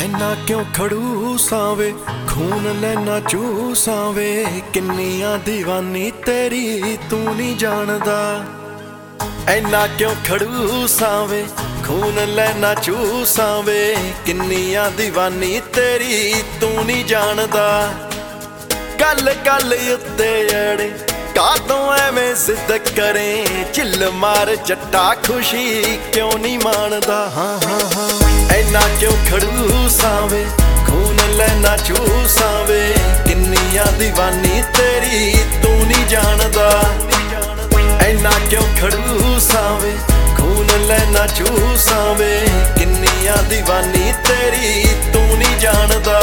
ਐਨਾ ਕਿਉਂ ਖੜੂਸਾਂ ਵੇ ਖੂਨ ਲੈਣਾ ਚੂਸਾਂ ਵੇ ਕਿੰਨੀਆਂ ਦੀਵਾਨੀ ਤੇਰੀ ਤੂੰ ਨਹੀਂ ਜਾਣਦਾ। ਐਨਾ ਕਿਉਂ ਖੜੂਸਾਂ ਵੇ ਖੂਨ ਲੈਣਾ ਚੂਸਾਂ ਵੇ ਕਿੰਨੀਆਂ ਦੀਵਾਨੀ ਤੇਰੀ ਤੂੰ ਨਹੀਂ ਜਾਣਦਾ। ਗੱਲ ਗੱਲ ਉੱਤੇ ਅੜੇ ਕਾਦੋਂ ਐਵੇਂ ਜ਼ਿੱਦ ਕਰੇ ਝਿੱਲ ਮਾਰ ਜੱਟਾ ਖੁਸ਼ੀ ਕਿਉਂ ਨਹੀਂ ਮਾਣਦਾ। ਹਾਂ ਹਾਂ ਹਾਂ ਐਨਾ ਕਿਉਂ ਖੜੂਸਾਂ ਵੇ ਖੂਨ ਲੈਣਾ ਚੂਸਾਂ ਵੇ ਕਿੰਨੀਆਂ ਦੀਵਾਨੀ ਤੇਰੀ ਤੂੰ ਨਹੀਂ ਜਾਣਦਾ। ਐਨਾ ਕਿਉਂ ਖੜੂਸਾਂ ਵੇ ਖੂਨ ਲੈਣਾ ਚੂਸਾਂ ਵੇ ਕਿੰਨੀਆਂ ਦੀਵਾਨੀ ਤੇਰੀ ਤੂੰ ਨਹੀਂ ਜਾਣਦਾ।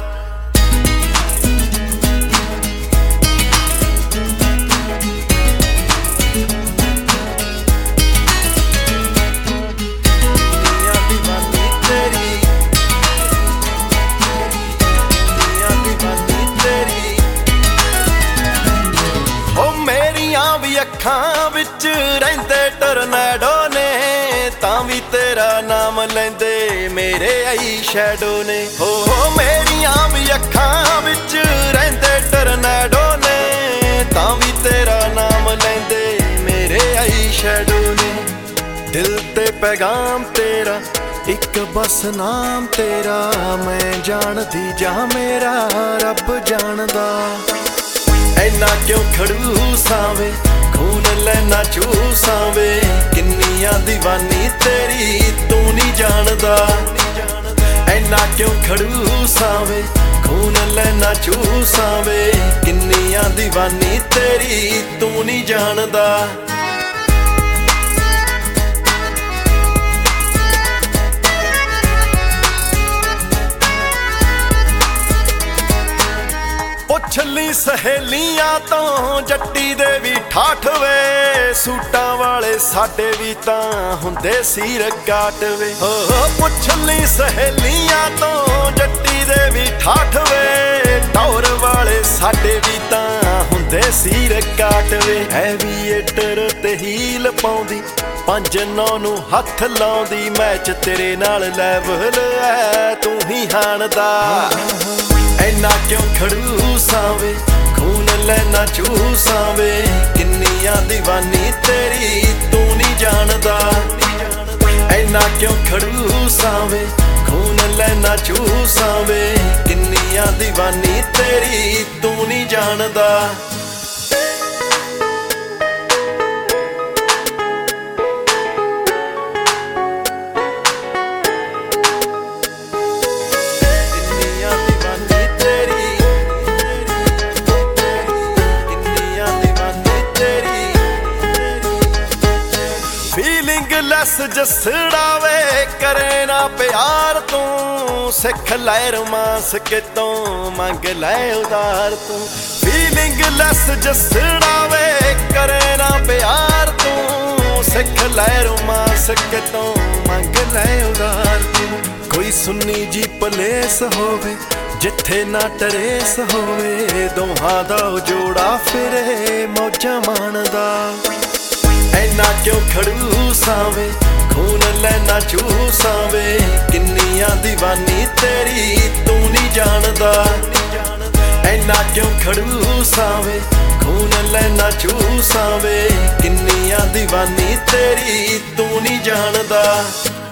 ਅੱਖਾਂ ਵਿੱਚ ਰਹਿੰਦੇ ਟਰਨੈਡੋ ਨੇ ਤਾਂ ਵੀ ਤੇਰਾ ਨਾਮ ਲੈਂਦੇ ਮੇਰੇ ਆਈ ਸ਼ੈਡੋ ਨੇ। ਹੋ ਮੇਰੀਆਂ ਵੀ ਅੱਖਾਂ ਵਿੱਚ ਰਹਿੰਦੇ ਟਰਨੈਡੋ ਨੇ ਤਾਂ ਵੀ ਤੇਰਾ ਨਾਮ ਲੈਂਦੇ ਮੇਰੇ ਆਈ ਸ਼ੈਡੋ ਨੇ। ਦਿਲ ਤੇ ਪੈਗਾਮ ਤੇਰਾ ਇੱਕ ਬਸ ਨਾਮ ਤੇਰਾ ਮੈਂ ਜਾਣਦੀ ਜਾਂ ਮੇਰਾ ਰੱਬ ਜਾਣਦਾ। ਐਨਾ ਕਿਉਂ ਖੜੂਸਾਂ ਵੇ ਖੂਨ ਲੈਣਾ ਚੂਸਾਂ ਵੇ ਕਿੰਨੀਆਂ ਦੀਵਾਨੀ ਤੇਰੀ ਤੂੰ ਨਹੀਂ ਜਾਣਦਾ। ਐਨਾ ਕਿਉਂ ਖੜੂਸਾਂ ਵੇ ਖੂਨ ਲੈਣਾ ਚੂਸਾਂ ਵੇ ਕਿੰਨੀਆਂ ਦੀਵਾਨੀ ਤੇਰੀ ਤੂੰ ਨਹੀਂ ਜਾਣਦਾ। ਪੁੱਛਲੀ ਸਹੇਲੀਆਂ ਤੋਂ ਜੱਟੀ ਦੇ ਵੀ ਠਾਠ ਵੇ ਸੂਟਾਂ ਵਾਲੇ ਸਾਡੇ ਵੀ ਤਾਂ ਹੁੰਦੇ ਸੀ ਰਗਾਟ ਵੇ। ਹੋ ਪੁੱਛਲੀ ਸਹੇਲੀਆਂ ਤੋਂ ਜੱਟੀ ਦੇ ਵੀ ਠਾਠ ਵੇ ਟੌਰ ਵਾਲੇ ਸਾਡੇ ਵੀ ਤਾਂ ਹੁੰਦੇ ਸੀ ਰਗਾਟ ਵੇ। ਐਵੀਏਟਰ ਤੇ ਹੀਲ ਪਾਉਂਦੀ 5-9 ਨੂੰ ਹੱਥ ਲਾਉਂਦੀ ਮੈਚ ਤੇਰੇ ਨਾਲ ਲੈਵਲ ਐ ਤੂੰ ਹੀ ਹਾਣਦਾ। ਐਨਾ ਕਿਉਂ ਖੜੂਸਾਂ ਵੇ ਖੂਨ ਲੈਣਾ ਚੂਸਾਂ ਵੇ ਕਿੰਨੀਆਂ ਦੀਵਾਨੀ ਤੇਰੀ ਤੂੰ ਨਹੀਂ ਜਾਣਦਾ। ਐਨਾ ਕਿਉਂ ਖੜੂਸਾਂ ਵੇ ਖੂਨ ਲੈਣਾ ਚੂਸਾਂ ਵੇ ਕਿੰਨੀਆਂ ਦੀਵਾਨੀ ਤੇਰੀ ਤੂੰ ਨਹੀਂ ਜਾਣਦਾ। ਲੈਸ ਜਸੜਾ ਵੇ ਕਰੇ ਨਾ ਪਿਆਰ ਤੂੰ ਸਿੱਖ ਲੈ ਰੋਮਾਂਸ ਕਿਤੋਂ ਮੰਗ ਲੈ ਉਧਾਰ ਤੂੰ। ਫੀਲਿੰਗ ਲੈਸ ਜਸੜਾ ਵੇ ਕਰੇ ਨਾ ਪਿਆਰ ਤੂੰ ਸਿੱਖ ਲੈ ਰੋਮਾਂਸ ਕਿਤੋਂ ਮੰਗ ਲੈ ਉਧਾਰ ਤੂੰ। ਕੋਈ ਸੁੰਨੀ ਜੀ ਪਲੇਸ ਹੋਵੇ ਜਿੱਥੇ ਨਾ ਟਰੇਸ ਹੋਵੇ ਦੋਹਾਂ ਦਾ ਜੋੜਾ ਫਿਰੇ ਮੌਜਾਂ ਮਾਣਦਾ। ਐਨਾ ਕਿਉਂ ਖੜੂਸਾਂ ਵੇ ਖੂਨ ਲੈਣਾ ਚੂਸਾਂ ਵੇ ਕਿੰਨੀਆਂ ਦੀਵਾਨੀ ਤੇਰੀ ਤੂੰ ਨਹੀਂ ਜਾਣਦਾ। ਐਨਾ ਕਿਉਂ ਖੜੂਸਾਂ ਵੇ ਖੂਨ ਲੈਣਾ ਚੂਸਾਂ ਵੇ ਕਿੰਨੀਆਂ ਦੀਵਾਨੀ ਤੇਰੀ ਤੂੰ ਨਹੀਂ ਜਾਣਦਾ।